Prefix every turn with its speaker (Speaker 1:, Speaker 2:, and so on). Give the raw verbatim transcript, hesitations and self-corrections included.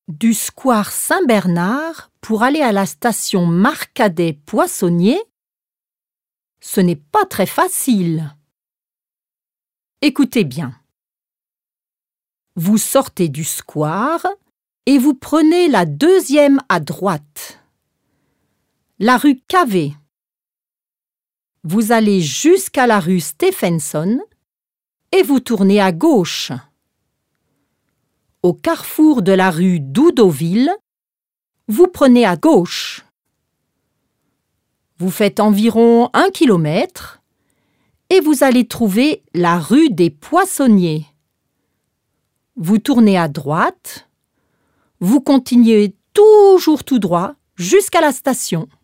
Speaker 1: Du square Saint-Bernard pour aller à la station Marcadet-Poissonnier, ce n'est pas très facile. Écoutez bien. Vous sortez du square et vous prenez la deuxième à droite, la rue Cavé. Vous allez jusqu'à la rue Stephenson et vous tournez à gauche. Au carrefour de la rue Doudoville, vous prenez à gauche. Vous faites environ un kilomètre et vous allez trouver la rue des Poissonniers. Vous tournez à droite, vous continuez toujours tout droit jusqu'à la station.